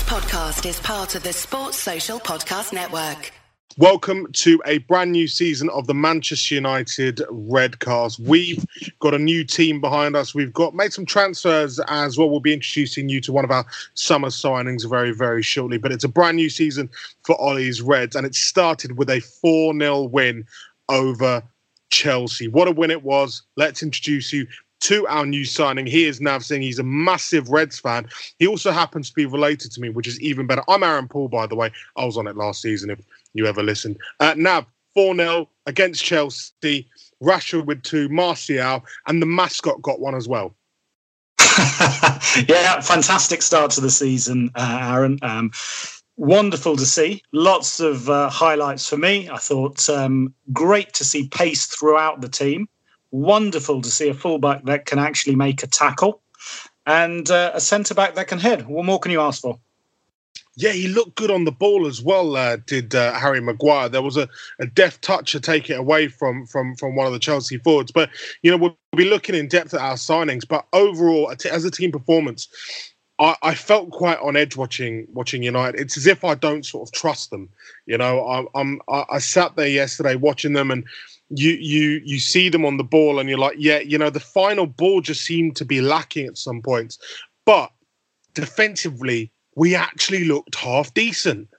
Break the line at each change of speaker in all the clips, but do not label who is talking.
podcast is part of the Sports Social Podcast Network.
Welcome to a brand new season of the Manchester United Redcast. We've got a new team behind us. We've made some transfers as well. We'll be introducing you to one of our summer signings very, very shortly. But it's a brand new season for Ollie's Reds, and it started with a 4-0 win over Chelsea. What a win it was. Let's introduce you to our new signing. He is Nav Singh. He's a massive Reds fan. He also happens to be related to me, which is even better. I'm Aaron Paul, by the way. I was on it last season, if you ever listened. Nav, 4-0 against Chelsea. Rashford with 2, Martial, and the mascot got 1 as well.
Yeah, fantastic start to the season, Aaron. Wonderful to see. Lots of highlights for me. I thought great to see pace throughout the team. Wonderful to see a fullback that can actually make a tackle, and a centre-back that can head. What more can you ask for?
Yeah, he looked good on the ball as well, did Harry Maguire. There was a deft touch to take it away from one of the Chelsea forwards. But, you know, we'll be looking in depth at our signings. But overall, as a team performance, I felt quite on edge watching United. It's as if I don't sort of trust them. You know, I sat there yesterday watching them, and you see them on the ball and you're like, yeah, you know, the final ball just seemed to be lacking at some points. But defensively, we actually looked half decent.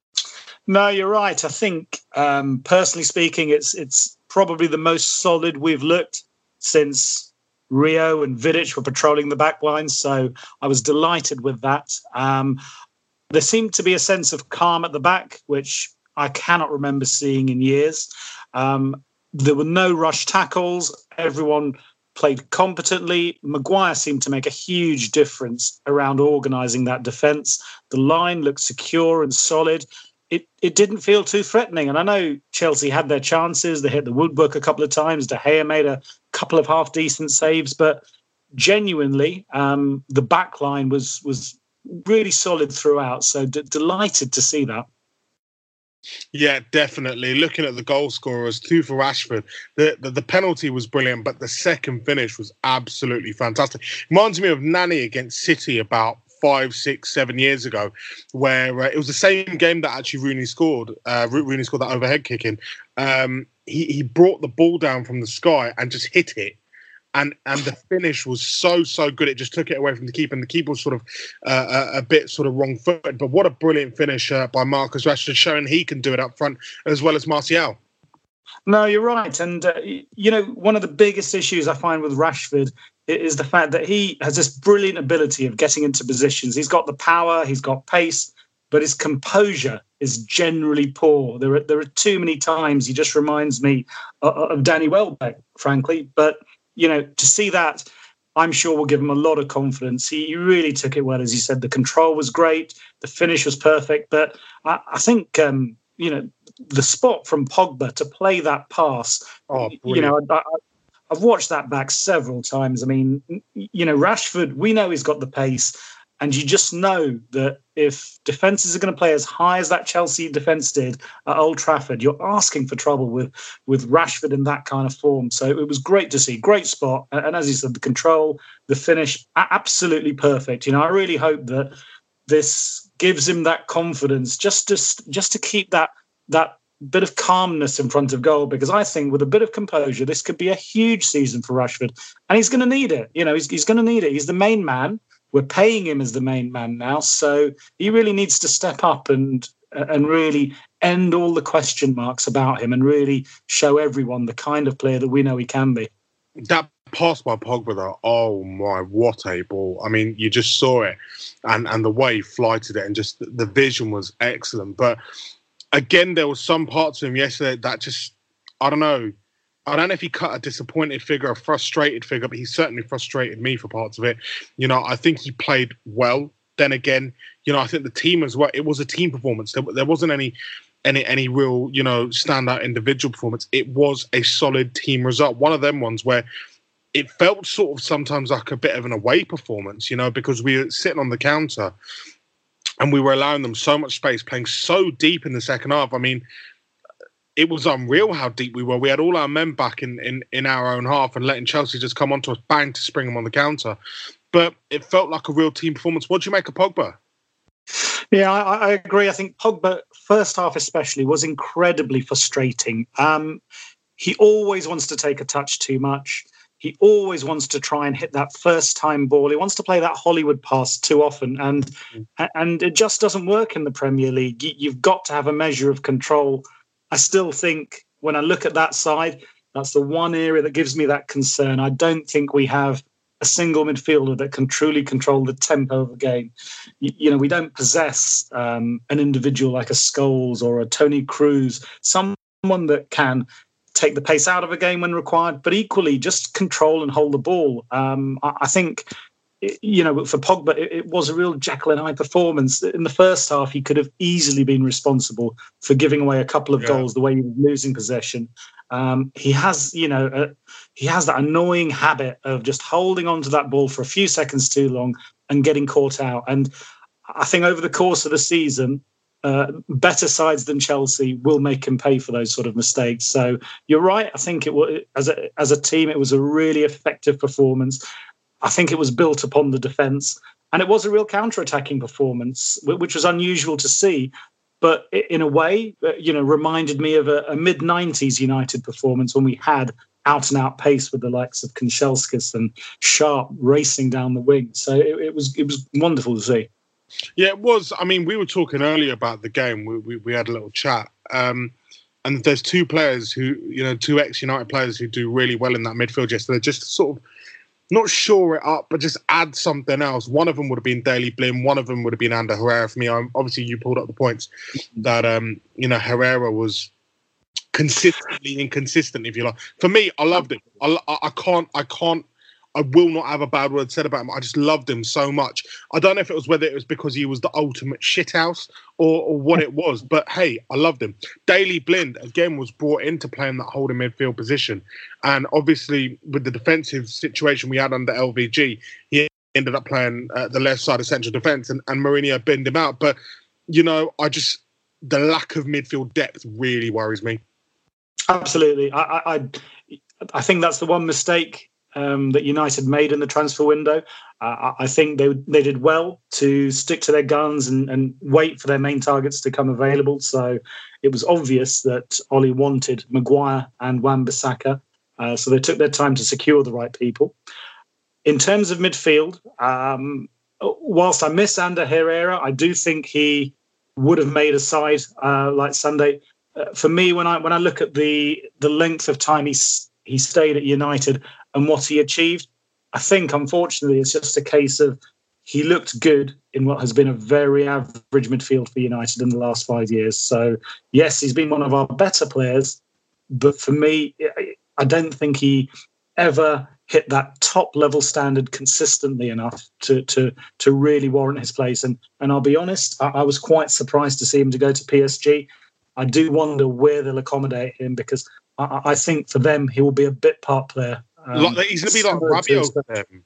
No, you're right. I think, personally speaking, it's probably the most solid we've looked since Rio and Vidic were patrolling the back line. So I was delighted with that. There seemed to be a sense of calm at the back, which I cannot remember seeing in years. There were no rush tackles. Everyone played competently. Maguire seemed to make a huge difference around organising that defence. The line looked secure and solid. It didn't feel too threatening. And I know Chelsea had their chances. They hit the woodwork a couple of times. De Gea made a couple of half-decent saves. But genuinely, the back line was really solid throughout. So delighted to see that.
Yeah, definitely. Looking at the goal scorers, 2 for Rashford. The penalty was brilliant, but the second finish was absolutely fantastic. Reminds me of Nani against City about 5, 6, 7 years ago, where it was the same game that actually Rooney scored. Rooney scored that overhead kick in. He brought the ball down from the sky and just hit it. And the finish was so good. It just took it away from the keeper, and the keeper was sort of a bit sort of wrong-footed. But what a brilliant finish by Marcus Rashford, showing he can do it up front as well as Martial.
No, you're right. And, you know, one of the biggest issues I find with Rashford is the fact that he has this brilliant ability of getting into positions. He's got the power, he's got pace, but his composure is generally poor. There are too many times he just reminds me of Danny Welbeck, frankly. But you know, to see that, I'm sure will give him a lot of confidence. He really took it well, as you said. The control was great. The finish was perfect. But I think, you know, the spot from Pogba to play that pass, you know, I've watched that back several times. I mean, you know, Rashford, we know he's got the pace. And you just know that if defences are going to play as high as that Chelsea defence did at Old Trafford, you're asking for trouble with Rashford in that kind of form. So it was great to see. Great spot. And as you said, the control, the finish, absolutely perfect. You know, I really hope that this gives him that confidence just to keep that bit of calmness in front of goal, because I think with a bit of composure, this could be a huge season for Rashford. And he's going to need it. You know, he's going to need it. He's the main man. We're paying him as the main man now, so he really needs to step up and really end all the question marks about him and really show everyone the kind of player that we know he can be.
That pass by Pogba, though, oh my, what a ball. I mean, you just saw it and the way he flighted it, and just the vision was excellent. But again, there were some parts of him yesterday that just, I don't know if he cut a disappointed figure, a frustrated figure, but he certainly frustrated me for parts of it. You know, I think he played well. Then again, you know, I think the team as well, it was a team performance. There wasn't any real, you know, standout individual performance. It was a solid team result. One of them ones where it felt sort of sometimes like a bit of an away performance, you know, because we were sitting on the counter and we were allowing them so much space, playing so deep in the second half. I mean, it was unreal how deep we were. We had all our men back in our own half and letting Chelsea just come onto us, bang, to spring them on the counter. But it felt like a real team performance. What do you make of Pogba?
Yeah, I agree. I think Pogba, first half especially, was incredibly frustrating. He always wants to take a touch too much. He always wants to try and hit that first-time ball. He wants to play that Hollywood pass too often, and it just doesn't work in the Premier League. You've got to have a measure of control. I still think when I look at that side, that's the one area that gives me that concern. I don't think we have a single midfielder that can truly control the tempo of the game. We don't possess an individual like a Scholes or a Tony Cruz, someone that can take the pace out of a game when required, but equally just control and hold the ball. I think, for Pogba, it was a real Jekyll and Hyde performance. In the first half, he could have easily been responsible for giving away a couple of goals the way he was losing possession. He has that annoying habit of just holding on to that ball for a few seconds too long and getting caught out. And I think over the course of the season, better sides than Chelsea will make him pay for those sort of mistakes. So you're right. I think it was, as a team, it was a really effective performance. I think it was built upon the defence, and it was a real counter-attacking performance, which was unusual to see. But in a way, reminded me of a mid-90s United performance when we had out-and-out pace with the likes of Kanchelskis and Sharp racing down the wing. So it was wonderful to see.
Yeah, it was. I mean, we were talking earlier about the game. We had a little chat. And there's two players two ex-United players who do really well in that midfield yesterday. Just sort of not shore it up, but just add something else. One of them would have been Daley Blind. One of them would have been Ander Herrera for me. Obviously, you pulled up the points that, Herrera was consistently inconsistent, if you like. For me, I loved it. I will not have a bad word said about him. I just loved him so much. I don't know if it was whether it was because he was the ultimate shithouse or what it was, but hey, I loved him. Daley Blind, again, was brought in to play in that holding midfield position. And obviously, with the defensive situation we had under LVG, he ended up playing the left side of central defence and Mourinho binned him out. But, the lack of midfield depth really worries me.
Absolutely. I think that's the one mistake that United made in the transfer window. I think they did well to stick to their guns and wait for their main targets to come available. So it was obvious that Ollie wanted Maguire and Wan-Bissaka. So they took their time to secure the right people. In terms of midfield, whilst I miss Ander Herrera, I do think he would have made a side like Sunday. For me, when I look at the length of time he stayed at United and what he achieved, I think, unfortunately, it's just a case of he looked good in what has been a very average midfield for United in the last 5 years. So, yes, he's been one of our better players, but for me, I don't think he ever hit that top-level standard consistently enough to really warrant his place. And I'll be honest, I was quite surprised to see him to go to PSG. I do wonder where they'll accommodate him, because I think for them, he will be a bit part player.
He's going to be like Rabiot for them.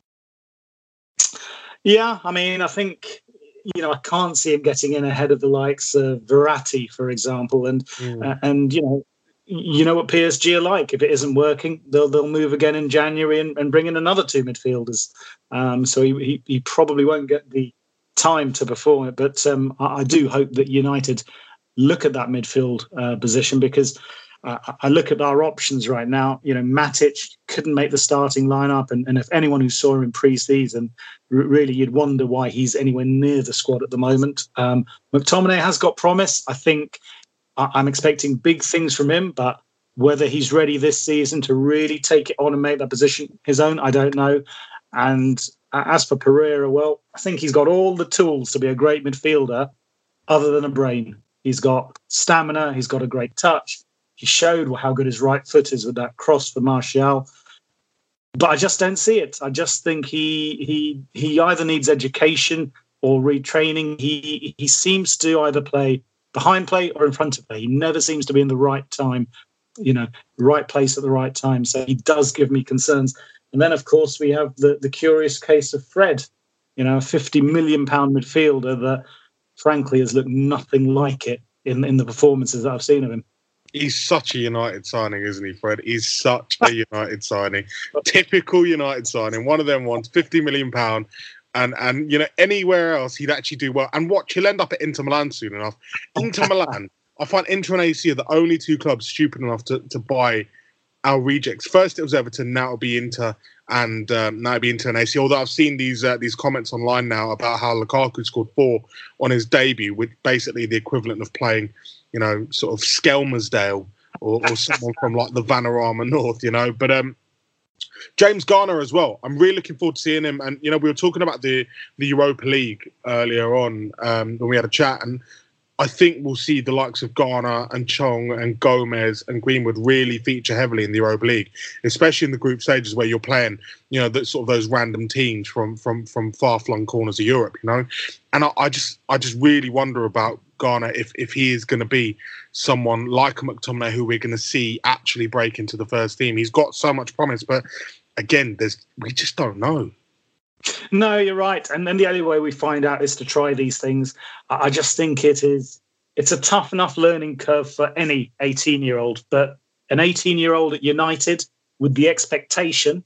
Yeah, I mean, I think, I can't see him getting in ahead of the likes of Verratti, for example. And you know what PSG are like. If it isn't working, they'll move again in January and bring in another two midfielders. So he probably won't get the time to perform it. But I do hope that United look at that midfield position, because I look at our options right now. Matic couldn't make the starting lineup, and if anyone who saw him in pre-season, really you'd wonder why he's anywhere near the squad at the moment. McTominay has got promise. I think I'm expecting big things from him, but whether he's ready this season to really take it on and make that position his own, I don't know. And as for Pereira, well, I think he's got all the tools to be a great midfielder, other than a brain. He's got stamina. He's got a great touch. He showed how good his right foot is with that cross for Martial. But I just don't see it. I just think he either needs education or retraining. He seems to either play behind play or in front of play. He never seems to be in the right time, right place at the right time. So he does give me concerns. And then, of course, we have the curious case of Fred, a £50 million midfielder that, frankly, has looked nothing like it in the performances that I've seen of him.
He's such a United signing, isn't he, Fred? He's such a United signing. Typical United signing. One of them ones, £50 million. And you know, anywhere else he'd actually do well. And watch, he'll end up at Inter Milan soon enough. Inter Milan, I find Inter and AC are the only two clubs stupid enough to buy our rejects. First it was Everton, now it'll be Inter, and now it'll be Inter and AC. Although I've seen these comments online now about how Lukaku scored 4 on his debut, with basically the equivalent of playing, you know, sort of Skelmersdale or someone from like the Vanarama North, you know. But James Garner as well. I'm really looking forward to seeing him. And, you know, we were talking about the Europa League earlier on when we had a chat. And I think we'll see the likes of Garner and Chong and Gomez and Greenwood really feature heavily in the Europa League, especially in the group stages where you're playing, you know, that sort of those random teams from far-flung corners of Europe, you know. And I just really wonder about Garner if he is going to be someone like a McTominay who we're going to see actually break into the first team. He's got so much promise, but again, we just don't know.
No, you're right. And then the only way we find out is to try these things. I just think it's a tough enough learning curve for any 18-year-old, but an 18-year-old at United with the expectation,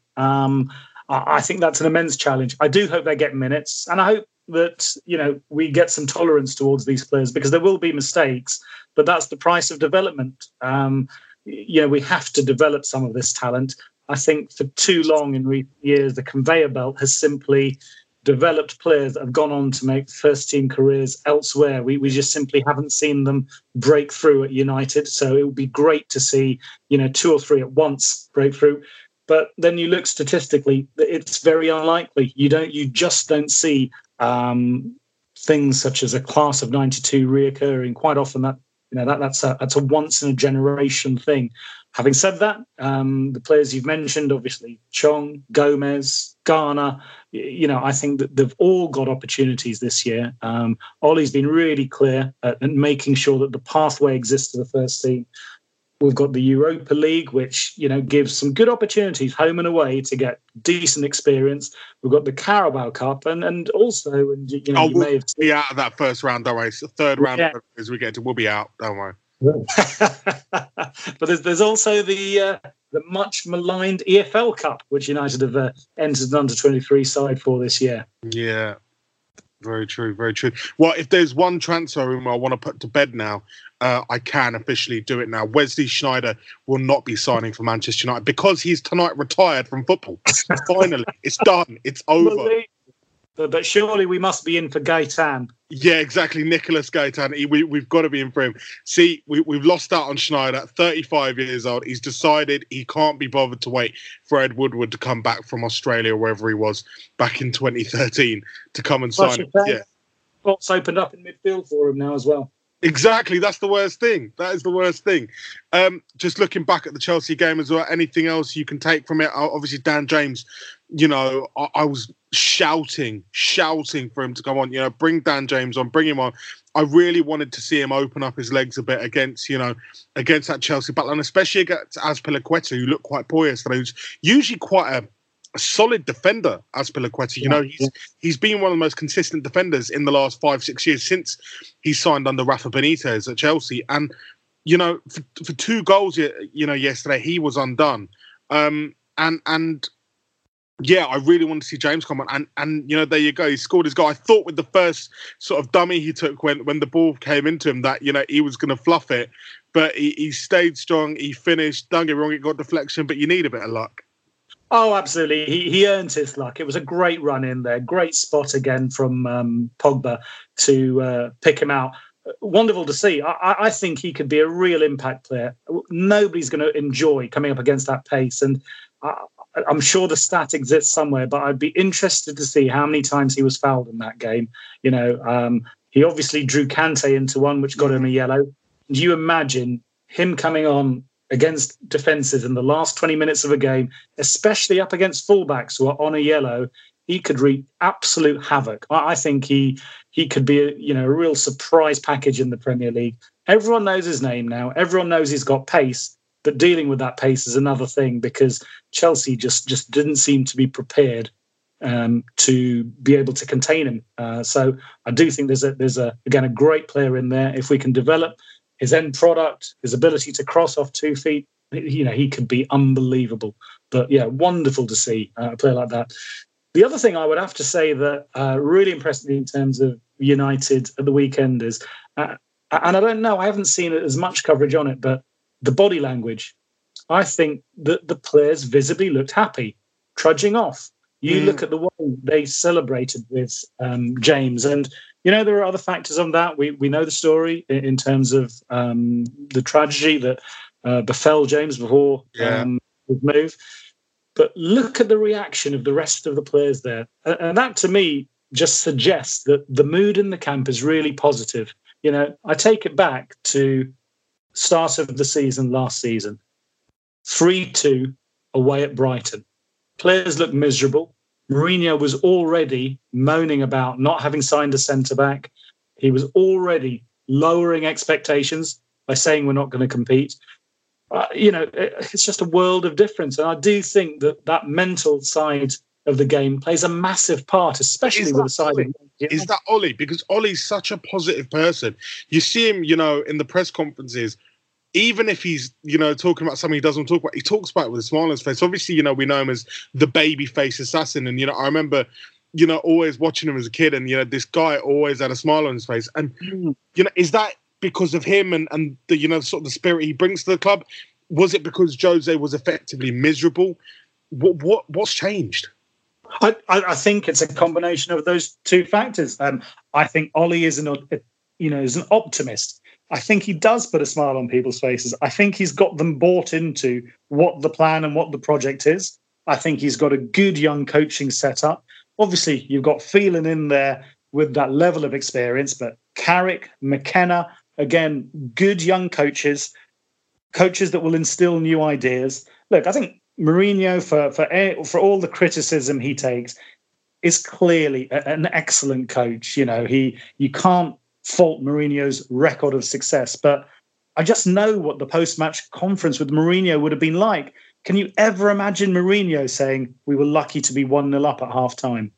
I think that's an immense challenge. I do hope they get minutes, and I hope that, you know, we get some tolerance towards these players, because there will be mistakes, but that's the price of development. You know, we have to develop some of this talent. I think for too long in recent years, the conveyor belt has simply developed players that have gone on to make first-team careers elsewhere. We just simply haven't seen them break through at United. So it would be great to see, you know, 2 or 3 at once break through. But then you look statistically, it's very unlikely. You just don't see things such as a class of 92 reoccurring. Quite often that's a once in a generation thing. Having said that, the players you've mentioned, obviously Chong, Gomez, Garner, you know, I think that they've all got opportunities this year. Ollie's been really clear at making sure that the pathway exists to the first team. We've got the Europa League, which, you know, gives some good opportunities home and away to get decent experience. We've got the Carabao Cup, and also, and you know, you may have
be out of that first round, don't worry. So third round, as we get to, we'll be out, don't worry.
But there's also the much maligned EFL Cup, which United have entered an under-23 side for this year.
Yeah. Very true, very true. Well, if there's one transfer room I want to put to bed now, I can officially do it now. Wesley Sneijder will not be signing for Manchester United because he's tonight retired from football. Finally, it's done. It's over.
But surely we must be in for Gaetan.
Yeah, exactly. Nicolas Gaetan. We've got to be in for him. See, we've lost out on Sneijder, 35 years old. He's decided he can't be bothered to wait for Ed Woodward to come back from Australia, or wherever he was, back in 2013, to come and sign him. Yeah.
Spots opened up in midfield for him now as well.
Exactly. That's the worst thing. That is the worst thing. Just looking back at the Chelsea game as well, anything else you can take from it? Obviously, Dan James, you know, I was shouting for him to come on. You know, bring Dan James on, bring him on. I really wanted to see him open up his legs a bit against that Chelsea battle, and especially against Azpilicueta, who looked quite poor yesterday. Who's usually quite a solid defender, Azpilicueta. You know, he's been one of the most consistent defenders in the last 5-6 years since he signed under Rafa Benitez at Chelsea. And, you know, for 2 goals, you know, yesterday, he was undone. And yeah, I really wanted to see James come on. And you know, there you go. He scored his goal. I thought with the first sort of dummy he took when the ball came into him that, you know, he was going to fluff it. But he stayed strong. He finished. Don't get me wrong, it got deflection, but you need a bit of luck.
Oh, absolutely. He earned his luck. It was a great run in there. Great spot again from Pogba to pick him out. Wonderful to see. I think he could be a real impact player. Nobody's going to enjoy coming up against that pace. And I'm sure the stat exists somewhere, but I'd be interested to see how many times he was fouled in that game. You know, he obviously drew Kante into one, which got him a yellow. Do you imagine him coming on against defences in the last 20 minutes of a game, especially up against fullbacks who are on a yellow? He could wreak absolute havoc. I think he could be a real surprise package in the Premier League. Everyone knows his name now. Everyone knows he's got pace. But dealing with that pace is another thing, because Chelsea just didn't seem to be prepared to be able to contain him. So I do think there's a great player in there. If we can develop his end product, his ability to cross off 2 feet, you know, he could be unbelievable. But yeah, wonderful to see a player like that. The other thing I would have to say that really impressed me in terms of United at the weekend is, and I don't know, I haven't seen as much coverage on it, but the body language. I think that the players visibly looked happy, trudging off. You look at the way they celebrated with James, and there are other factors on that. We know the story in terms of the tragedy that befell James before his move. But look at the reaction of the rest of the players there, and that to me just suggests that the mood in the camp is really positive. I take it back to start of the season last season, 3-2 away at Brighton. Players looked miserable. Mourinho was already moaning about not having signed a centre-back. He was already lowering expectations by saying we're not going to compete. It's just a world of difference. And I do think that mental side of the game plays a massive part, especially with the side of...
Is that Ollie? Because Ollie's such a positive person. You see him, in the press conferences, even if he's, talking about something he doesn't talk about, he talks about it with a smile on his face. Obviously, we know him as the baby-face assassin. And, I remember, always watching him as a kid. And, this guy always had a smile on his face. And, is that because of him and the, sort of the spirit he brings to the club? Was it because Jose was effectively miserable? What's changed?
I think it's a combination of those two factors. I think Ollie is an optimist. I think he does put a smile on people's faces. I think he's got them bought into what the plan and what the project is. I think he's got a good young coaching setup. Obviously, you've got Phelan in there with that level of experience, but Carrick, McKenna, again, good young coaches that will instill new ideas. Look, I think Mourinho, for all the criticism he takes, is clearly an excellent coach. You can't fault Mourinho's record of success, but I just know what the post-match conference with Mourinho would have been like. Can you ever imagine Mourinho saying we were lucky to be 1-0 up at half-time?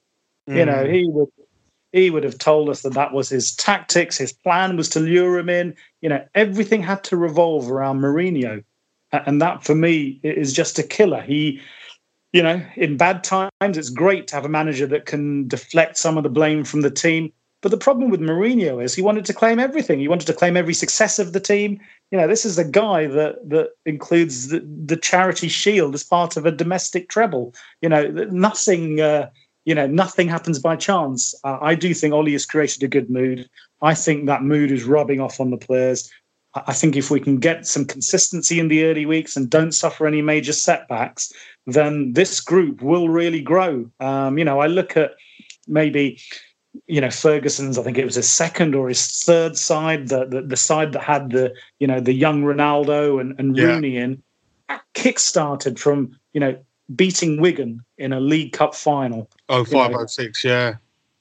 He would have told us that was his tactics. His plan was to lure him in. Everything had to revolve around Mourinho. And that, for me, is just a killer. He, in bad times, it's great to have a manager that can deflect some of the blame from the team. But the problem with Mourinho is he wanted to claim everything. He wanted to claim every success of the team. This is a guy that includes the Charity Shield as part of a domestic treble. Nothing happens by chance. I do think Ollie has created a good mood. I think that mood is rubbing off on the players. I think if we can get some consistency in the early weeks and don't suffer any major setbacks, then this group will really grow. I look at maybe, Ferguson's, I think it was his second or his third side, the side that had the young Ronaldo and Rooney in, that kick-started from, beating Wigan in a League Cup final.
05-06, yeah.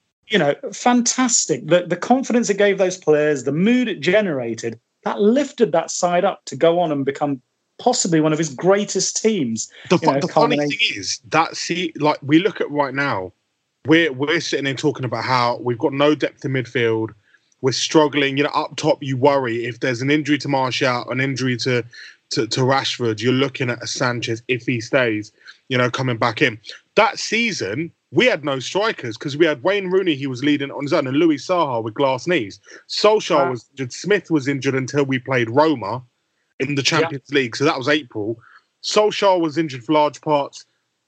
Fantastic. The confidence it gave those players, the mood it generated, that lifted that side up to go on and become possibly one of his greatest teams.
The funny thing is that we look at right now, we're sitting there talking about how we've got no depth in midfield. We're struggling. Up top, you worry if there's an injury to Martial, an injury to Rashford. You're looking at a Sanchez if he stays, coming back in. That season, we had no strikers because we had Wayne Rooney, he was leading on his own, and Louis Saha with glass knees. Solskjaer was injured. Smith was injured until we played Roma in the Champions League. So that was April. Solskjaer was injured for large parts.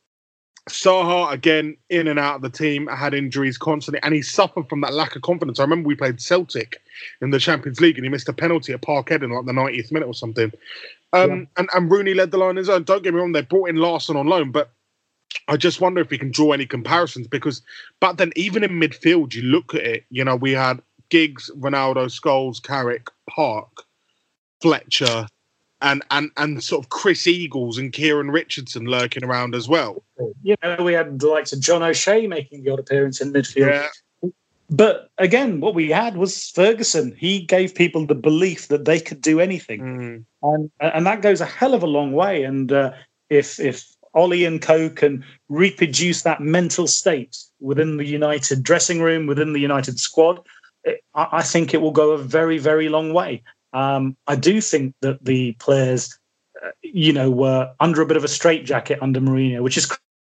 Saha, again, in and out of the team, had injuries constantly, and he suffered from that lack of confidence. I remember we played Celtic in the Champions League, and he missed a penalty at Parkhead in the 90th minute or something. And Rooney led the line on his own. Don't get me wrong, they brought in Larsson on loan, but I just wonder if we can draw any comparisons, because back then, even in midfield, you look at it, we had Giggs, Ronaldo, Scholes, Carrick, Park, Fletcher, and sort of Chris Eagles and Kieran Richardson lurking around as well.
We had the likes of John O'Shea making the odd appearance in midfield. Yeah. But again, what we had was Ferguson. He gave people the belief that they could do anything. And that goes a hell of a long way. And if Ollie and co can reproduce that mental state within the United dressing room, within the United squad, I think it will go a very, very long way. I do think that the players, were under a bit of a straitjacket under Mourinho, which is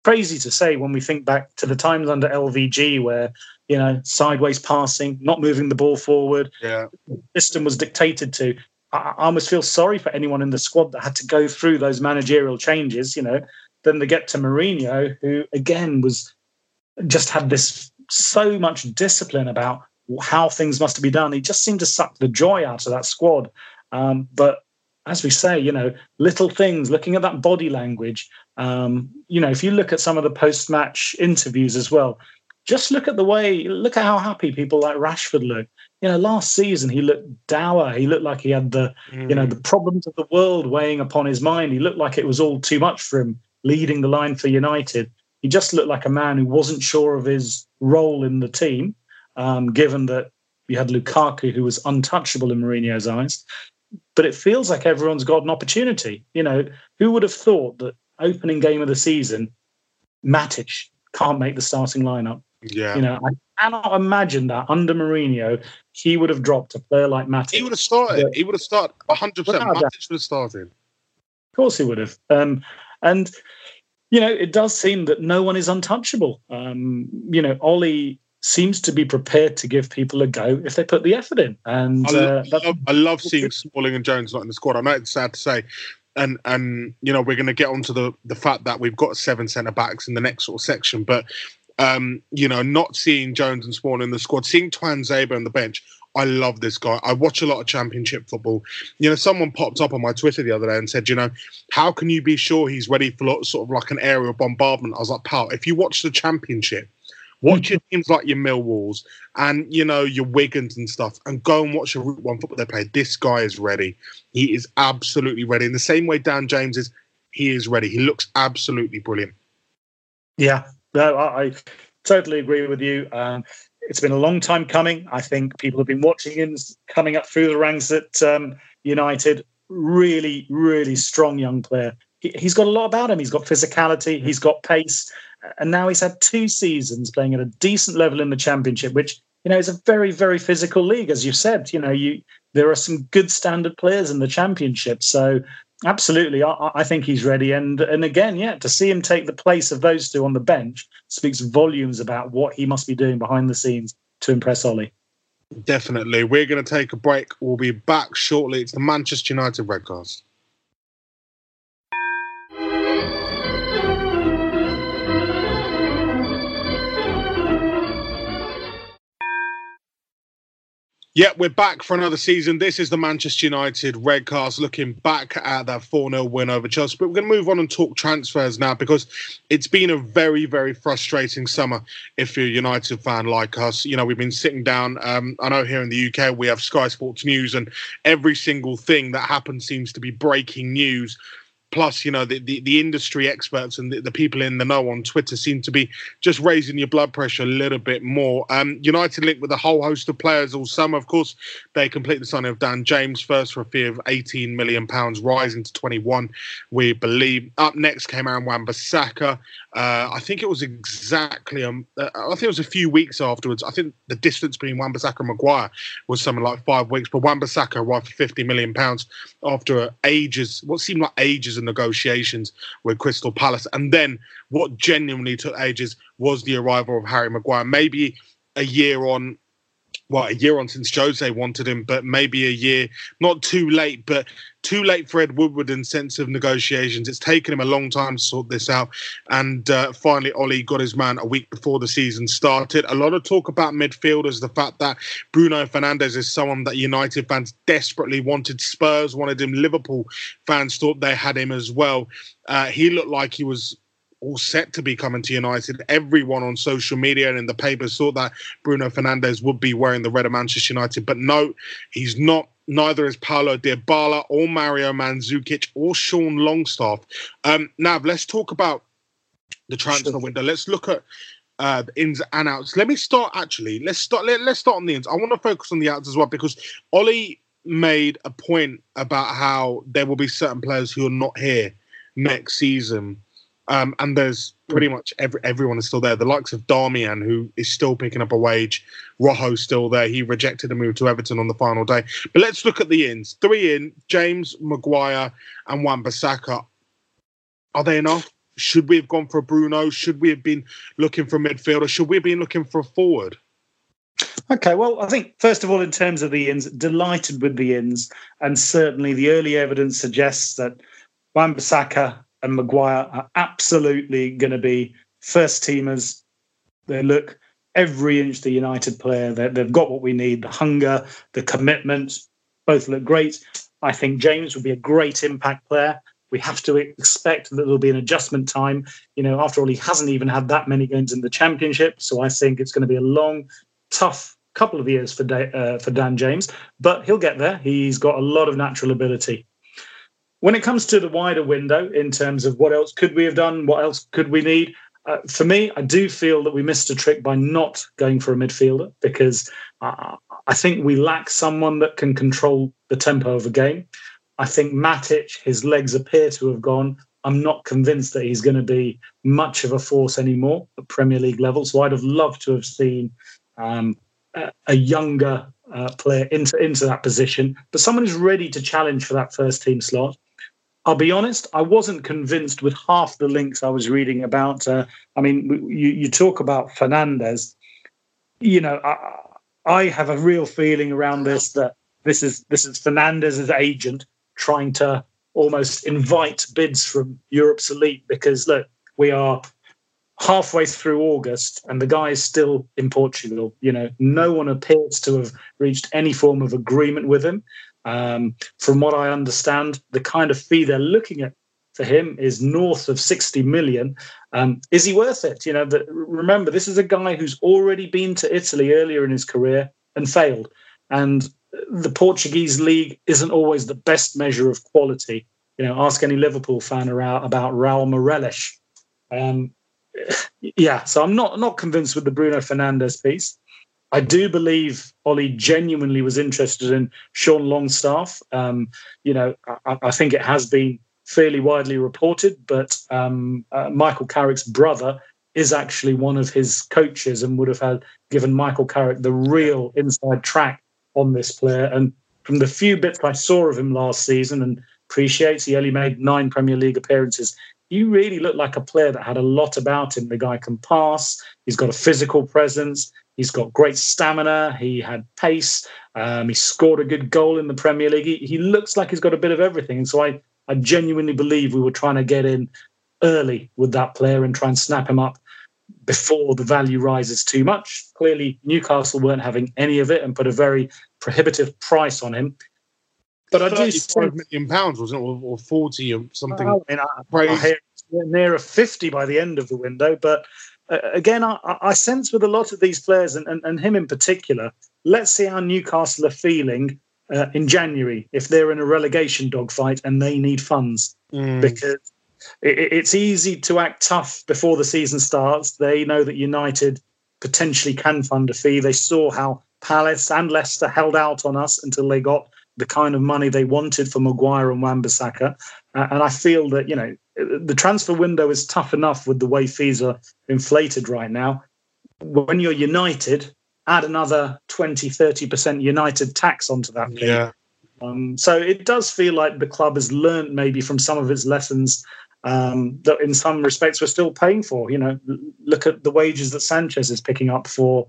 crazy to say when we think back to the times under LVG where, sideways passing, not moving the ball forward, the system was dictated to. I almost feel sorry for anyone in the squad that had to go through those managerial changes, Then they get to Mourinho, who, again, just had this so much discipline about how things must be done. He just seemed to suck the joy out of that squad. But as we say, little things, looking at that body language, if you look at some of the post-match interviews as well, just look at how happy people like Rashford look. Last season he looked dour. He looked like he had the problems of the world weighing upon his mind. He looked like it was all too much for him leading the line for United. He just looked like a man who wasn't sure of his role in the team, given that you had Lukaku, who was untouchable in Mourinho's eyes. But it feels like everyone's got an opportunity. Who would have thought that opening game of the season, Matic can't make the starting lineup?
Yeah.
I cannot imagine that under Mourinho, he would have dropped a player like Matic.
He would have started. He would have started 100%. Matic would have started.
Of course he would have. And it does seem that no one is untouchable. Ollie seems to be prepared to give people a go if they put the effort in. And
I love seeing Smalling and Jones not in the squad. I know it's sad to say. And we're going to get onto the fact that we've got 7 centre-backs in the next sort of section. But, not seeing Jones and Smalling in the squad, seeing Tuanzebe on the bench, I love this guy. I watch a lot of Championship football. Someone popped up on my Twitter the other day and said, how can you be sure he's ready for sort of like an aerial bombardment? I was like, pal, if you watch the Championship, watch your teams like your Millwalls and, your Wigans and stuff, and go and watch a Route 1 football they play. This guy is ready. He is absolutely ready. In the same way Dan James is, he is ready. He looks absolutely brilliant.
Yeah, no, I totally agree with you. It's been a long time coming. I think people have been watching him coming up through the ranks at United. Really, really strong young player. He's got a lot about him. He's got physicality. He's got pace. And now he's had 2 seasons playing at a decent level in the Championship, which, is a very, very physical league, as you've said. There are some good standard players in the Championship. So absolutely, I think he's ready. And again, to see him take the place of those 2 on the bench speaks volumes about what he must be doing behind the scenes to impress Ollie.
Definitely. We're going to take a break. We'll be back shortly. It's the Manchester United Redcast. Yeah, we're back for another season. This is the Manchester United Redcast, looking back at that 4-0 win over Chelsea. But we're going to move on and talk transfers now, because it's been a very, very frustrating summer if you're a United fan like us. We've been sitting down. I know here in the UK we have Sky Sports News, and every single thing that happens seems to be breaking news. Plus, the industry experts and the people in the know on Twitter seem to be just raising your blood pressure a little bit more. United linked with a whole host of players all summer. Of course, they complete the signing of Dan James first for a fee of £18 million, rising to 21, we believe. Up next came Aaron Wan-Bissaka. I think it was exactly, I think it was a few weeks afterwards. I think the distance between Wan-Bissaka and Maguire was something like 5 weeks, but Wan-Bissaka arrived for £50 million after what seemed like ages of negotiations with Crystal Palace. And then what genuinely took ages was the arrival of Harry Maguire. Maybe a year on since Jose wanted him, but maybe a year, not too late, but too late for Ed Woodward in sense of negotiations. It's taken him a long time to sort this out. And finally, Ollie got his man a week before the season started. A lot of talk about midfielders, the fact that Bruno Fernandes is someone that United fans desperately wanted. Spurs wanted him. Liverpool fans thought they had him as well. He looked like he was all set to be coming to United. Everyone on social media and in the papers thought that Bruno Fernandes would be wearing the red of Manchester United, but no, he's not. Neither is Paulo Dybala or Mario Mandzukic or Sean Longstaff. Nav, let's talk about the transfer window. Let's look at the ins and outs. Let's start on the ins. I want to focus on the outs as well, because Ollie made a point about how there will be certain players who are not here next season. And there's pretty much everyone is still there. The likes of Darmian, who is still picking up a wage. Rojo's still there. He rejected a move to Everton on the final day. But let's look at the ins. 3 in, James, Maguire and Wan-Bissaka. Are they enough Should we have gone for a Bruno? Should we have been looking for a midfielder? Should we have been looking for a forward?
Okay, well, I think, first of all, in terms of the ins, delighted with the ins. And certainly the early evidence suggests that Wan-Bissaka and Maguire are absolutely going to be first teamers. They look every inch the United player. They've got what we need, the hunger, the commitment. Both look great. I think James would be a great impact player. We have to expect that there'll be an adjustment time. After all, he hasn't even had that many games in the Championship. So I think it's going to be a long, tough couple of years for Dan James. But he'll get there. He's got a lot of natural ability. When it comes to the wider window, in terms of what else could we have done, what else could we need, for me, I do feel that we missed a trick by not going for a midfielder, because I think we lack someone that can control the tempo of a game. I think Matic, his legs appear to have gone. I'm not convinced that he's going to be much of a force anymore at Premier League level. So I'd have loved to have seen a younger player into that position, but someone who's ready to challenge for that first team slot. I'll be honest, I wasn't convinced with half the links I was reading about. You talk about Fernandes. I have a real feeling around this that this is Fernandes' agent trying to almost invite bids from Europe's elite, because look, we are halfway through August and the guy is still in Portugal. No one appears to have reached any form of agreement with him. From what I understand, the kind of fee they're looking at for him is north of 60 million. Is he worth it? Remember, this is a guy who's already been to Italy earlier in his career and failed. And the Portuguese league isn't always the best measure of quality. Ask any Liverpool fan about Raul Meireles. So I'm not convinced with the Bruno Fernandes piece. I do believe Ollie genuinely was interested in Sean Longstaff. I think it has been fairly widely reported, but Michael Carrick's brother is actually one of his coaches and would have given Michael Carrick the real inside track on this player. And from the few bits I saw of him last season, and appreciates he only made 9 Premier League appearances, he really looked like a player that had a lot about him. The guy can pass. He's got a physical presence. He's got great stamina. He had pace. He scored a good goal in the Premier League. He looks like he's got a bit of everything. And so I genuinely believe we were trying to get in early with that player and try and snap him up before the value rises too much. Clearly, Newcastle weren't having any of it and put a very prohibitive price on him. But I do
£35 million, wasn't it, or 40 or something?
I hear near a 50 by the end of the window. But again, I sense with a lot of these players, and him in particular, let's see how Newcastle are feeling in January if they're in a relegation dogfight and they need funds. Because it's easy to act tough before the season starts. They know that United potentially can fund a fee. They saw how Palace and Leicester held out on us until they got the kind of money they wanted for Maguire and Wan-Bissaka. And I feel that, the transfer window is tough enough with the way fees are inflated right now. When you're United, add another 20-30% United tax onto that fee.
Yeah.
So it does feel like the club has learned maybe from some of its lessons that in some respects we're still paying for. Look at the wages that Sanchez is picking up for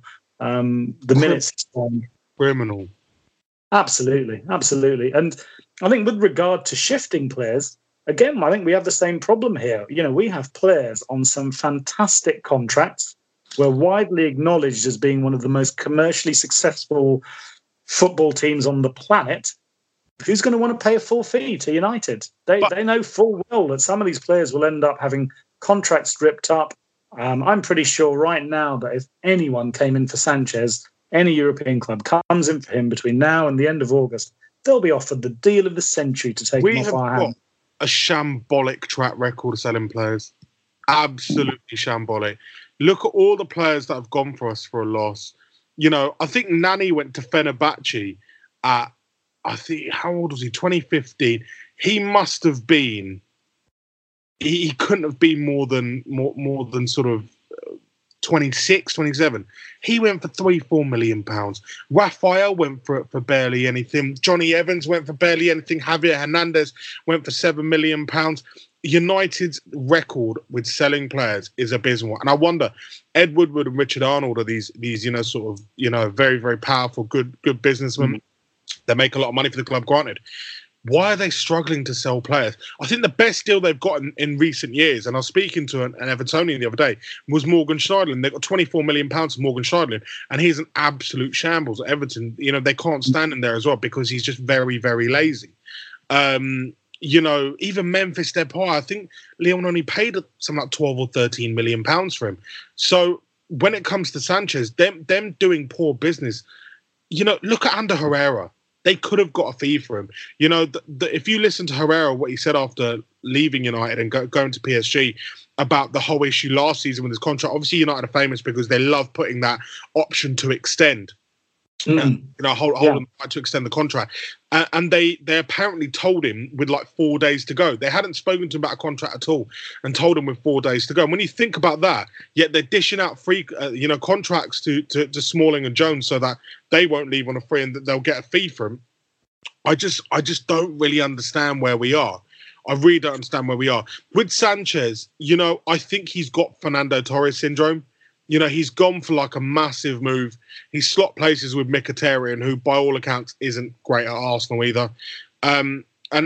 the minutes.
Criminal.
Absolutely. And I think with regard to shifting players, again, I think we have the same problem here. We have players on some fantastic contracts. We're widely acknowledged as being one of the most commercially successful football teams on the planet. Who's going to want to pay a full fee to United? They know full well that some of these players will end up having contracts stripped up. I'm pretty sure right now that if anyone came in for Sanchez, any European club comes in for him between now and the end of August, they'll be offered the deal of the century to take him off our hands.
A shambolic track record of selling players. Absolutely shambolic. Look at all the players that have gone for us for a loss. I think Nani went to Fenerbahce at, how old was he? 2015. He must have been, he couldn't have been more than sort of 26, 27. He went for £3-4 million. Raphael went for barely anything. Johnny Evans went for barely anything. Javier Hernandez went for £7 million. United's record with selling players is abysmal, and I wonder, Ed Woodward and Richard Arnold are these sort of very, very powerful, good businessmen. They make a lot of money for the club, granted. Why are they struggling to sell players? I think the best deal they've got in recent years, and I was speaking to an Evertonian the other day, was Morgan Schneiderlin. They got £24 million for Morgan Schneiderlin, and he's an absolute shambles at Everton. They can't stand him there as well because he's just very, very lazy. Even Memphis Depay, I think Lyon only paid something like 12 or 13 million pounds for him. So when it comes to Sanchez, them doing poor business, look at Ander Herrera. They could have got a fee for him. If you listen to Herrera, what he said after leaving United and going to PSG about the whole issue last season with his contract, obviously United are famous because they love putting that option to extend. Hold them to extend the contract, and they apparently told him with like 4 days to go. They hadn't spoken to him about a contract at all, and told him with 4 days to go. And when you think about that, yet they're dishing out free, contracts to Smalling and Jones so that they won't leave on a free and that they'll get a fee for him. I just don't really understand where we are. I really don't understand where we are with Sanchez. I think he's got Fernando Torres syndrome. He's gone for like a massive move. He's slot places with Mkhitaryan, who by all accounts isn't great at Arsenal either. And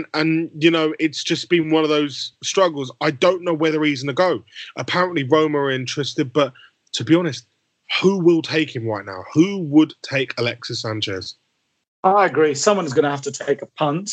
it's just been one of those struggles. I don't know whether he's going to go. Apparently Roma are interested, but to be honest, who will take him right now? Who would take Alexis Sanchez?
I agree. Someone's going to have to take a punt.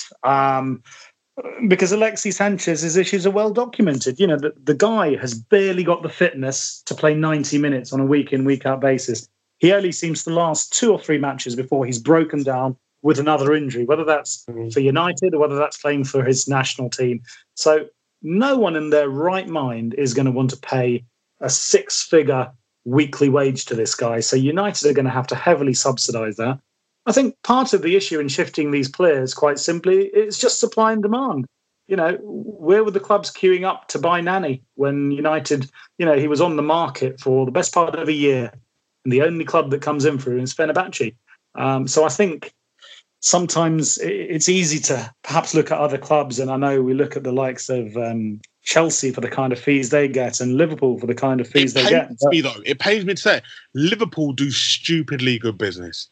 Because Alexis Sanchez's issues are well documented. The guy has barely got the fitness to play 90 minutes on a week-in, week-out basis. He only seems to last 2 or 3 matches before he's broken down with another injury, whether that's for United or whether that's playing for his national team. So no one in their right mind is going to want to pay a 6-figure weekly wage to this guy. So United are going to have to heavily subsidise that. I think part of the issue in shifting these players, quite simply, is just supply and demand. Where were the clubs queuing up to buy Nani when United, he was on the market for the best part of a year, and the only club that comes in for him is Fenerbahce. So I think sometimes it's easy to perhaps look at other clubs, and I know we look at the likes of Chelsea for the kind of fees they get and Liverpool for the kind of fees they get.
It pains me to say Liverpool do stupidly good business.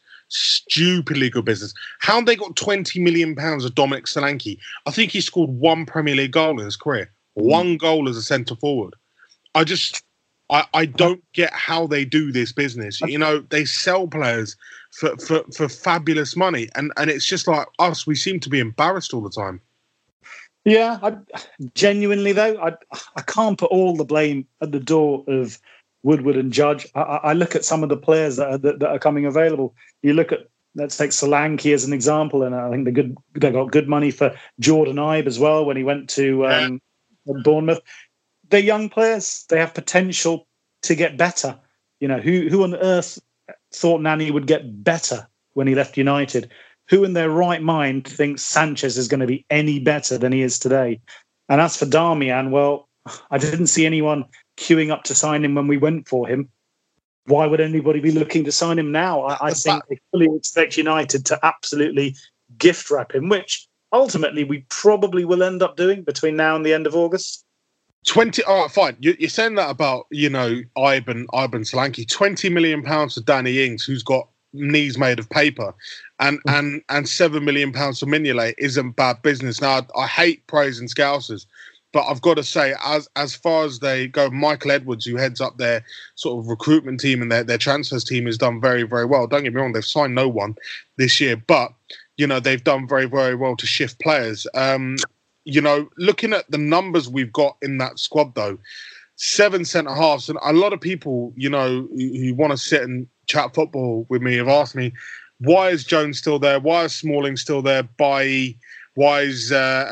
How they got £20 million of Dominic Solanke? I think he scored 1 Premier League goal in his career. 1 goal as a centre forward. I don't get how they do this business. They sell players for fabulous money, and it's just like us. We seem to be embarrassed all the time.
Yeah, genuinely though, I can't put all the blame at the door of Woodward and Judge. I look at some of the players that are coming available. You look at, let's take Solanke as an example, and I think they got good money for Jordan Ibe as well when he went to Bournemouth. They're young players. They have potential to get better. Who on earth thought Nani would get better when he left United? Who in their right mind thinks Sanchez is going to be any better than he is today? And as for Darmian, well, I didn't see anyone queuing up to sign him when we went for him. Why would anybody be looking to sign him now? I think they fully expect United to absolutely gift wrap him, which ultimately we probably will end up doing between now and the end of August.
20. All right, fine. You're saying that about Ibe and Solanke. £20 million for Danny Ings, who's got knees made of paper, and £7 million for Mignolet isn't bad business. Now I hate praising Scousers, but I've got to say, as far as they go, Michael Edwards, who heads up their sort of recruitment team and their transfers team, has done very, very well. Don't get me wrong, they've signed no one this year, but they've done very, very well to shift players. Looking at the numbers we've got in that squad, though, 7 centre-halves, and a lot of people, who want to sit and chat football with me have asked me, why is Jones still there? Why is Smalling still there? Why is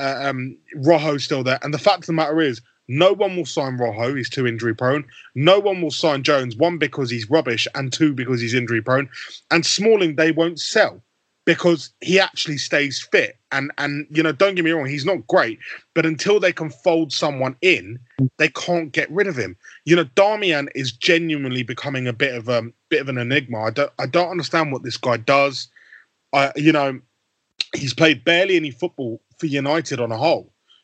Rojo still there? And the fact of the matter is, no one will sign Rojo. He's too injury prone. No one will sign Jones, 1, because he's rubbish, and 2, because he's injury prone. And Smalling, they won't sell because he actually stays fit. And don't get me wrong, he's not great, but until they can fold someone in, they can't get rid of him. Darmian is genuinely becoming a bit of an enigma. I don't understand what this guy does. He's played barely any football for United on a whole.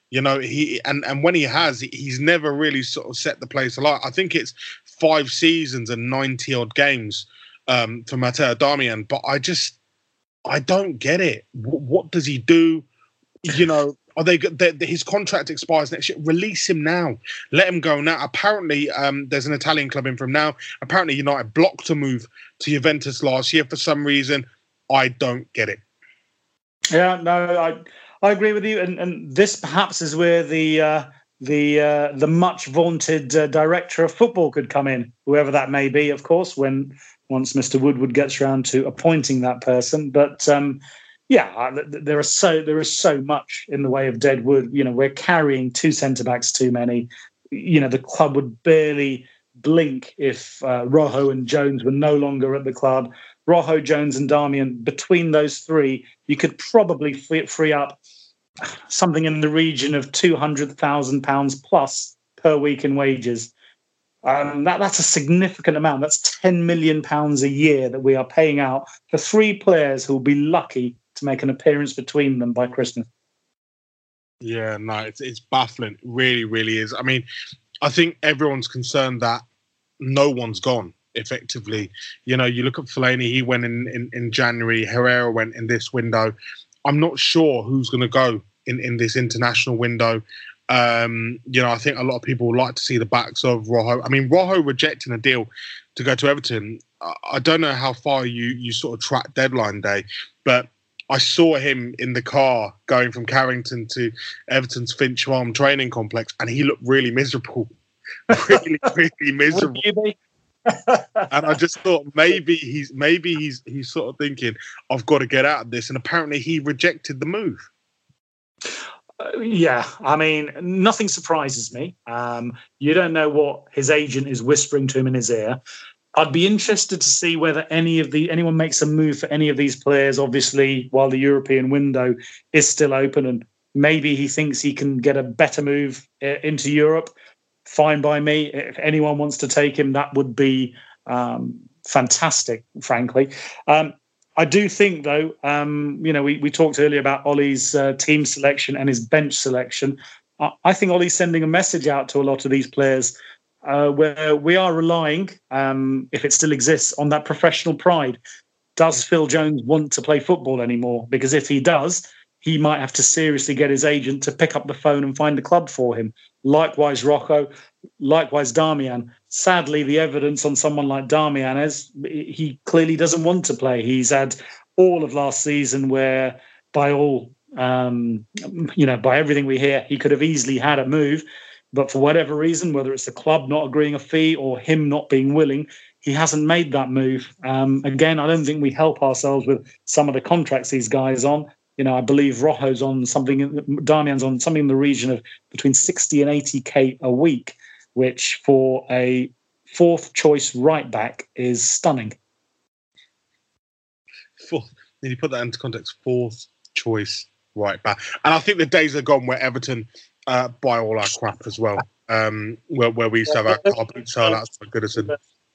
You know, and when he has, he's never really sort of set the place alight. I think it's 5 seasons and 90 odd games for Matteo Darmian, but I don't get it. What does he do? You know, his contract expires next year. Release him now. Let him go now. Apparently, there's an Italian club in from now. Apparently, United blocked a move to Juventus last year for some reason. I don't get it.
Yeah, no, I agree with you, and this perhaps is where the much vaunted director of football could come in, whoever that may be, of course, once Mr. Woodward gets around to appointing that person. But there is so much in the way of dead wood. You know, we're carrying 2 centre backs too many. You know, the club would barely blink if Rojo and Jones were no longer at the club. Rojo, Jones, and Darmian, between those 3, you could probably free up something in the region of £200,000 plus per week in wages. That's a significant amount. That's £10 million a year that we are paying out for 3 players who will be lucky to make an appearance between them by Christmas.
Yeah, no, it's baffling. It really, really is. I mean, I think everyone's concerned that no one's gone. Effectively, you know, you look at Fellaini, he went in January, Herrera went in this window. I'm not sure who's going to go in this international window. You know, I think a lot of people would like to see the backs of Rojo. I mean, Rojo rejecting a deal to go to Everton. I don't know how far you sort of track deadline day, but I saw him in the car going from Carrington to Everton's Finch Farm training complex, and he looked really miserable. Really, really miserable. And I just thought maybe he's sort of thinking, I've got to get out of this. And apparently he rejected the move.
Yeah, I mean, nothing surprises me. You don't know what his agent is whispering to him in his ear. I'd be interested to see whether anyone makes a move for any of these players, obviously, while the European window is still open, and maybe he thinks he can get a better move into Europe. Fine by me. If anyone wants to take him, that would be fantastic, frankly. I do think, though, you know, we talked earlier about Ollie's team selection and his bench selection. I think Ollie's sending a message out to a lot of these players where we are relying, if it still exists, on that professional pride. Does Phil Jones want to play football anymore? Because if he does, he might have to seriously get his agent to pick up the phone and find a club for him. Likewise, Rocco. Likewise, Darmian. Sadly, the evidence on someone like Darmian is he clearly doesn't want to play. He's had all of last season where, by all, by everything we hear, he could have easily had a move. But for whatever reason, whether it's the club not agreeing a fee or him not being willing, he hasn't made that move. Again, I don't think we help ourselves with some of the contracts these guys on. You know, I believe Rojo's on something, Darmian's on something in the region of between 60 and 80k a week, which for a 4th choice right back is stunning.
Did you put that into context? 4th choice right back. And I think the days are gone where Everton buy all our crap as well. Where we used to have our car boots sold out for Goodison.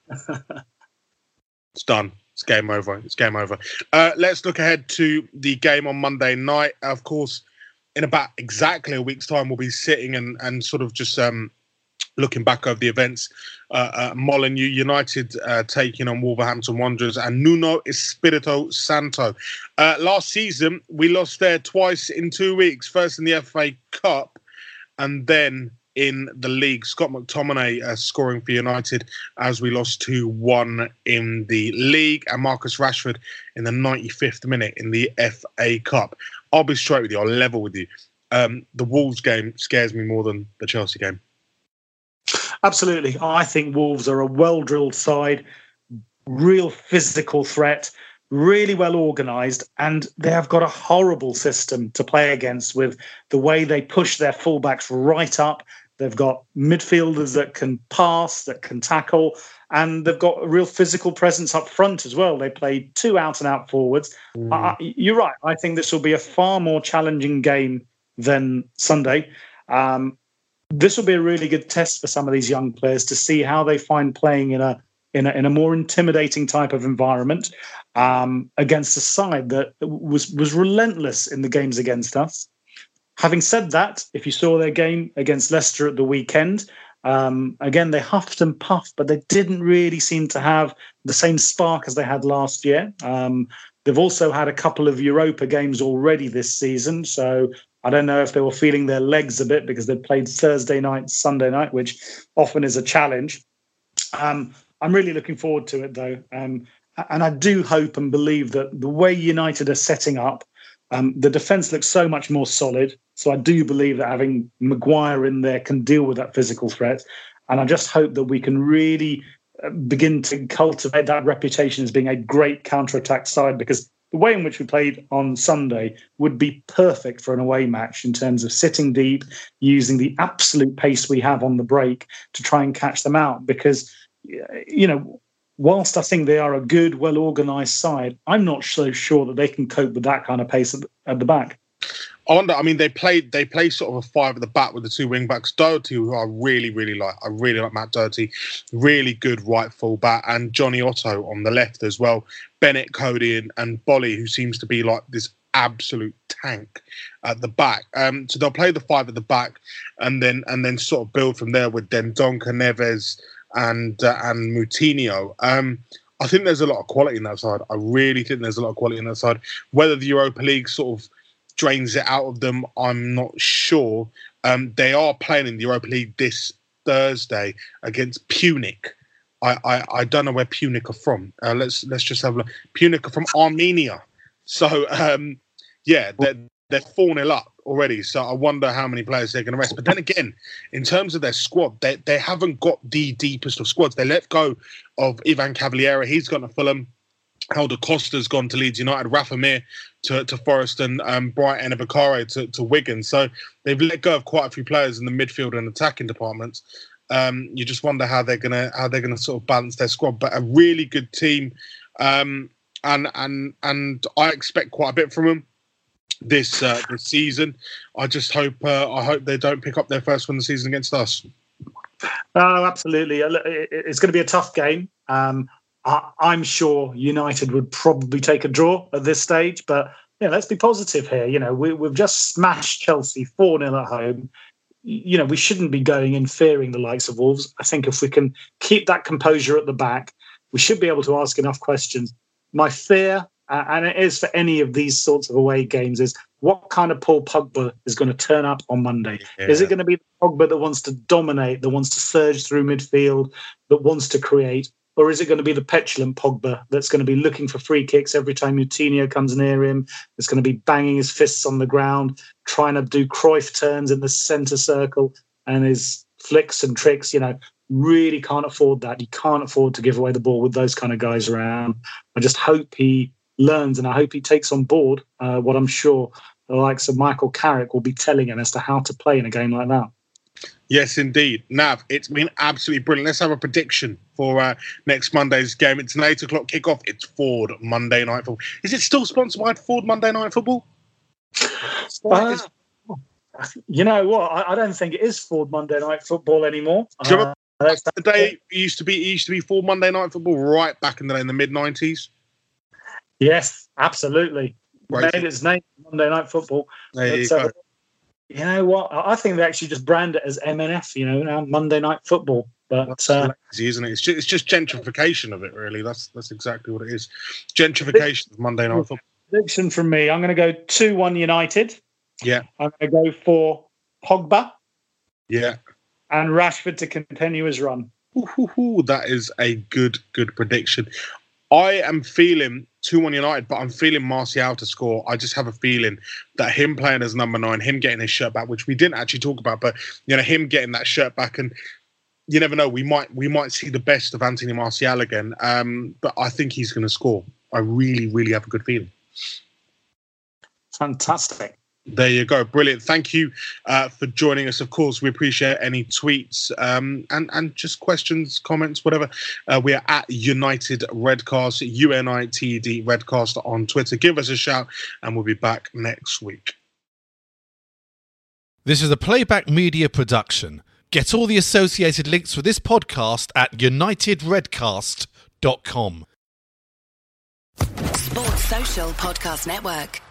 It's done. It's game over. Let's look ahead to the game on Monday night. Of course, in about exactly a week's time, we'll be sitting and sort of just looking back over the events. Molineux United taking on Wolverhampton Wanderers and Nuno Espirito Santo. Last season, we lost there twice in 2 weeks. First in the FA Cup and then in the league. Scott McTominay scoring for United as we lost 2-1 in the league, and Marcus Rashford in the 95th minute in the FA Cup. I'll be straight with you. I'll level with you. The Wolves game scares me more than the Chelsea game.
Absolutely. I think Wolves are a well-drilled side, real physical threat, really well organised, and they have got a horrible system to play against with the way they push their fullbacks right up. They've got midfielders that can pass, that can tackle, and they've got a real physical presence up front as well. They play 2 out-and-out forwards. You're right. I think this will be a far more challenging game than Sunday. This will be a really good test for some of these young players to see how they find playing in a more intimidating type of environment against a side that was relentless in the games against us. Having said that, if you saw their game against Leicester at the weekend, again, they huffed and puffed, but they didn't really seem to have the same spark as they had last year. They've also had a couple of Europa games already this season, so I don't know if they were feeling their legs a bit because they played Thursday night, Sunday night, which often is a challenge. I'm really looking forward to it, though. And I do hope and believe that the way United are setting up, the defence looks so much more solid. So I do believe that having Maguire in there can deal with that physical threat. And I just hope that we can really begin to cultivate that reputation as being a great counter-attack side, because the way in which we played on Sunday would be perfect for an away match in terms of sitting deep, using the absolute pace we have on the break to try and catch them out. Because, you know, whilst I think they are a good, well-organised side, I'm not so sure that they can cope with that kind of pace at the back.
I wonder. I mean, they play sort of a five at the back with the two wing backs. Doherty, who I really like. I really like Matt Doherty. Really good right full back, and Johnny Otto on the left as well. Bennett, Cody, and Bolly, who seems to be like this absolute tank at the back. So they'll play the five at the back, and then sort of build from there with Dendoncker, Neves, and Moutinho. I think there's a lot of quality in that side. I really think there's a lot of quality in that side. Whether the Europa League sort of drains it out of them, I'm not sure. They are playing in the Europa League this Thursday against Punic. I don't know where Punic are from. Let's just have a look. Punic are from Armenia. So they're 4-0 up already. So I wonder how many players they're going to rest. But then again, in terms of their squad, they haven't got the deepest of squads. They let go of Ivan Cavalieri. He's gone to Fulham. Helder Costa's gone to Leeds United, Rafa Mir to Forest, and Bright Enabakare to Wigan. So they've let go of quite a few players in the midfield and attacking departments. You just wonder how they're gonna sort of balance their squad. But a really good team, and I expect quite a bit from them this season. I just hope they don't pick up their first win of the season against us.
Oh, absolutely! It's going to be a tough game. I'm sure United would probably take a draw at this stage, but let's be positive here. You know, we've just smashed Chelsea 4-0 at home. You know, we shouldn't be going in fearing the likes of Wolves. I think if we can keep that composure at the back, we should be able to ask enough questions. My fear, and it is for any of these sorts of away games, is what kind of Paul Pogba is going to turn up on Monday? Yeah. Is it going to be Pogba that wants to dominate, that wants to surge through midfield, that wants to create? Or is it going to be the petulant Pogba that's going to be looking for free kicks every time Moutinho comes near him? That's going to be banging his fists on the ground, trying to do Cruyff turns in the centre circle, and his flicks and tricks. You know, really can't afford that. You can't afford to give away the ball with those kind of guys around. I just hope he learns, and I hope he takes on board what I'm sure the likes of Michael Carrick will be telling him as to how to play in a game like that.
Yes, indeed. Nav, it's been absolutely brilliant. Let's have a prediction for next Monday's game. It's an 8 o'clock kickoff. It's Ford Monday Night Football. Is it still sponsored by Ford Monday Night Football?
You know what? I don't think it is Ford Monday Night Football anymore.
Do you remember the day it used to be Ford Monday Night Football right back in the day, in the mid-90s?
Yes, absolutely. Right. Made its name Monday Night Football.
There you go.
You know what? I think they actually just brand it as MNF, you know, now Monday Night Football. But
that's lazy, isn't it? It's just gentrification of it, really. That's exactly what it is. Gentrification of Monday Night Football.
Prediction from me, I'm going to go 2-1 United.
Yeah.
I'm going to go for Pogba.
Yeah.
And Rashford to continue his run.
That is a good prediction. I am feeling 2-1 United, but I'm feeling Martial to score. I just have a feeling that him playing as number 9, him getting his shirt back, which we didn't actually talk about, but him getting that shirt back, and you never know, we might see the best of Anthony Martial again. But I think he's going to score. I really, really have a good feeling.
Fantastic.
There you go. Brilliant. Thank you for joining us. Of course, we appreciate any tweets and just questions, comments, whatever. We are at United Redcast, UNITED Redcast on Twitter. Give us a shout and we'll be back next week.
This is a Playback Media production. Get all the associated links for this podcast at unitedredcast.com.
Sports Social Podcast Network.